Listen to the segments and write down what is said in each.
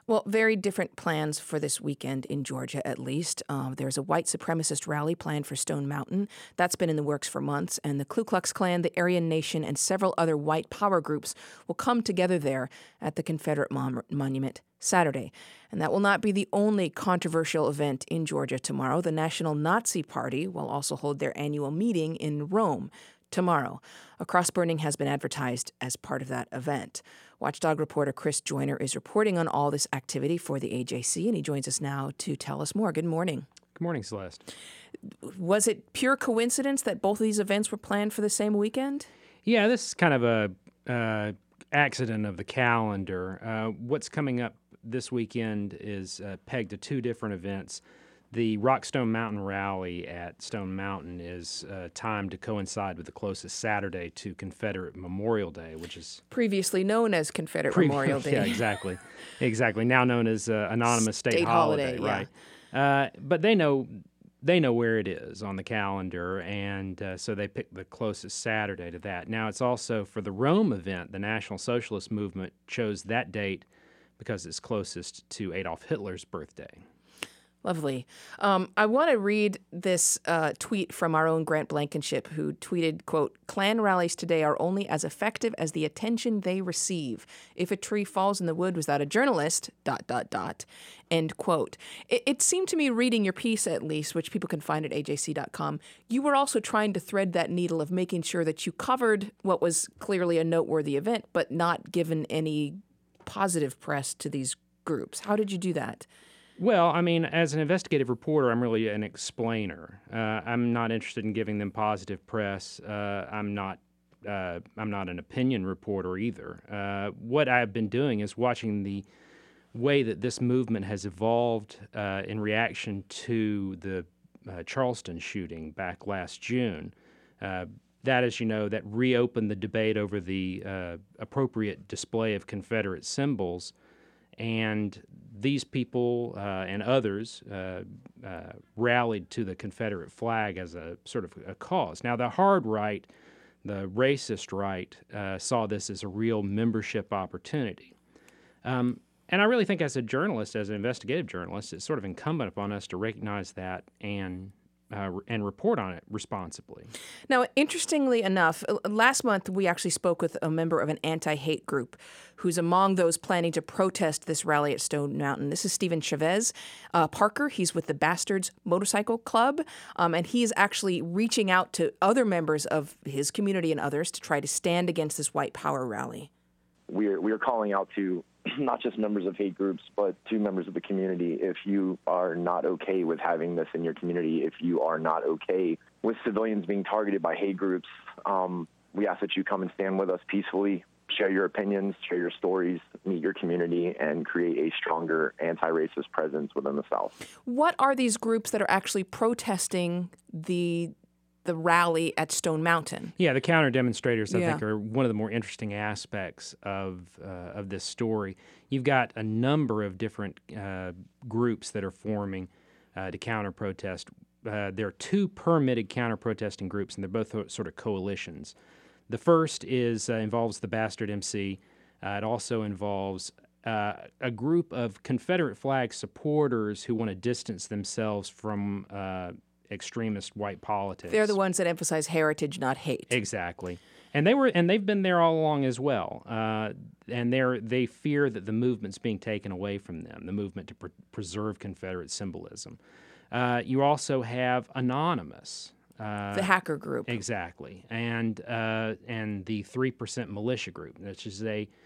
Well, very different plans for this weekend in Georgia, at least. There's a white supremacist rally planned for Stone Mountain. That's been in the works for months. And the Ku Klux Klan, the Aryan Nation, and several other white power groups will come together there at the Confederate Monument Saturday. And that will not be the only controversial event in Georgia tomorrow. The National Nazi Party will also hold their annual meeting in Rome tomorrow. A cross-burning has been advertised as part of that event. Watchdog reporter Chris Joyner is reporting on all this activity for the AJC, and he joins us now to tell us more. Good morning. Good morning, Celeste. Was it pure coincidence that both of these events were planned for the same weekend? Yeah, this is kind of a accident of the calendar. What's coming up this weekend is pegged to two different events. The Rock Stone Mountain Rally at Stone Mountain is timed to coincide with the closest Saturday to Confederate Memorial Day, which is previously known as Confederate Memorial Day. Yeah, exactly. Now known as anonymous state holiday, right? Yeah. But they know where it is on the calendar, and so they picked the closest Saturday to that. Now, it's also for the Rome event. The National Socialist Movement chose that date because it's closest to Adolf Hitler's birthday. Lovely. I want to read this tweet from our own Grant Blankenship, who tweeted, quote, "Klan rallies today are only as effective as the attention they receive. If a tree falls in the wood without a journalist, ... End quote. It seemed to me, reading your piece at least, which people can find at ajc.com, you were also trying to thread that needle of making sure that you covered what was clearly a noteworthy event, but not given any positive press to these groups. How did you do that? Well, I mean, as an investigative reporter, I'm really an explainer. I'm not interested in giving them positive press. I'm not an opinion reporter either. What I've been doing is watching the way that this movement has evolved in reaction to the Charleston shooting back last June. That, as you know, that reopened the debate over the appropriate display of Confederate symbols. And these people and others rallied to the Confederate flag as a sort of a cause. Now, the hard right, the racist right, saw this as a real membership opportunity. And I really think as a journalist, as an investigative journalist, it's sort of incumbent upon us to recognize that and report on it responsibly. Now, interestingly enough, last month we actually spoke with a member of an anti-hate group who's among those planning to protest this rally at Stone Mountain. This is Stephen Chavez Parker. He's with the Bastards Motorcycle Club, and he is actually reaching out to other members of his community and others to try to stand against this white power rally. We're calling out to not just members of hate groups, but to members of the community. If you are not okay with having this in your community, if you are not okay with civilians being targeted by hate groups, we ask that you come and stand with us peacefully, share your opinions, share your stories, meet your community, and create a stronger anti-racist presence within the South. What are these groups that are actually protesting the rally at Stone Mountain? Yeah, the counter demonstrators, I think, are one of the more interesting aspects of this story. You've got a number of different groups that are forming to counter protest. There are two permitted counter protesting groups, and they're both sort of coalitions. The first involves the Bastard MC. It also involves a group of Confederate flag supporters who want to distance themselves from extremist white politics. They're the ones that emphasize heritage, not hate. Exactly, and they've been there all along as well. And they fear that the movement's being taken away from them, the movement to preserve Confederate symbolism. You also have Anonymous, the hacker group, exactly, and the 3% Militia Group, which is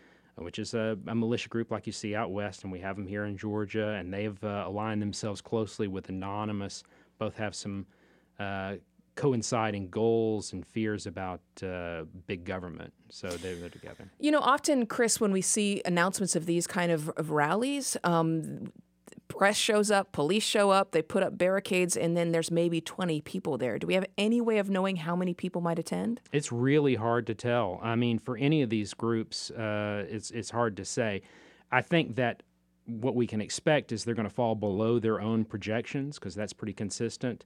a militia group like you see out west, and we have them here in Georgia, and they've aligned themselves closely with Anonymous. Both have some coinciding goals and fears about big government, so they're together. You know, often, Chris, when we see announcements of these kind of rallies, press shows up, police show up, they put up barricades, and then there's maybe 20 people there. Do we have any way of knowing how many people might attend? It's really hard to tell. I mean, for any of these groups, it's hard to say. I think that what we can expect is they're going to fall below their own projections because that's pretty consistent.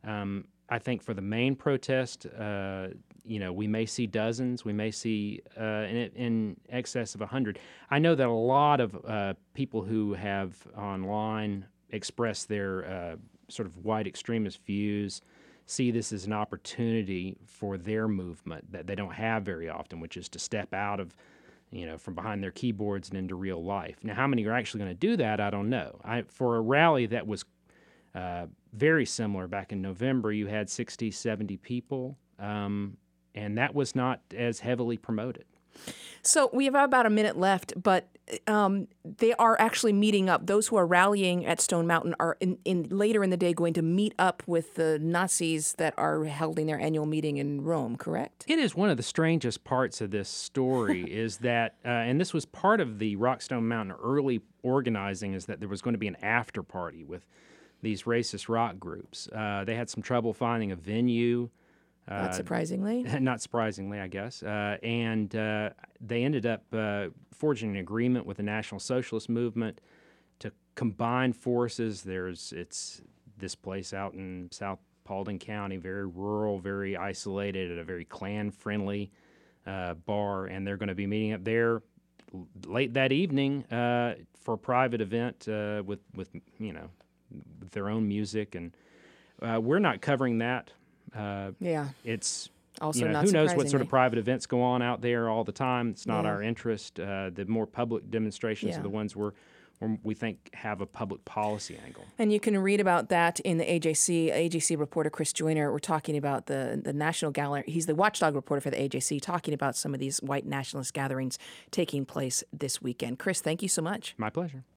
I think for the main protest, we may see dozens. We may see in excess of 100. I know that a lot of people who have online expressed their sort of white extremist views see this as an opportunity for their movement that they don't have very often, which is to step out of, from behind their keyboards and into real life. Now, how many are actually going to do that, I don't know. For a rally that was very similar back in November, you had 60, 70 people, and that was not as heavily promoted. So we have about a minute left, but they are actually meeting up. Those who are rallying at Stone Mountain are in later in the day going to meet up with the Nazis that are holding their annual meeting in Rome, correct? It is one of the strangest parts of this story is that, and this was part of the Stone Mountain early organizing, is that there was going to be an after party with these racist rock groups. They had some trouble finding a venue. Not surprisingly. Not surprisingly, I guess. And they ended up forging an agreement with the National Socialist Movement to combine forces. It's this place out in South Paulding County, very rural, very isolated, at a very Klan-friendly bar, and they're going to be meeting up there late that evening for a private event with their own music, and we're not covering that. It's also not who knows what sort of private events go on out there all the time. It's not our interest. The more public demonstrations are the ones where we think have a public policy angle. And you can read about that in the AJC reporter Chris Joyner. We're talking about the National Gallery. He's the watchdog reporter for the AJC, talking about some of these white nationalist gatherings taking place this weekend. Chris, thank you so much. My pleasure.